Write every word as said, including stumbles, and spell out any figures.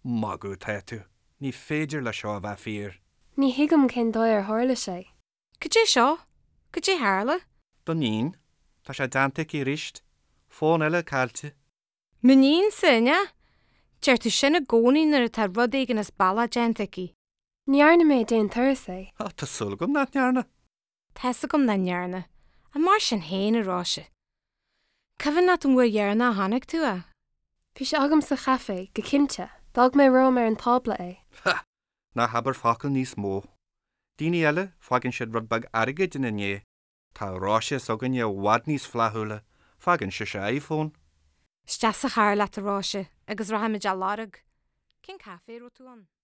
Magu tá tú, ní féidir le seo bheith fír. Ní hiigem cén dóir tharla sé. Go dé seo? Go dé hála? Don nín, tá sé dantaigh í rist, fón eile cailte. Munín sinne? Deir tú sinna gcónaí nar atá rud éigean is balla gentaí. Níarna mé déon thuirsa. Á tá sulgam na nearna. Tesa gom na nearna, a mar sin héin aráise. Cyfan na an bhfuil dhearna a tháinig tú a? Bhí sé agam sa chafe go cinnte, dag mé rom ar an tabla é. Ha! Na habar facail níos mó. Díní eile fágann siad rud bag airgid in inné. Tá ráise sogan je wad níos flathúla, fágann si sé iPhone. Steas a cháir leat aráise, agus rahamid a lárag. Cén café ro tú an?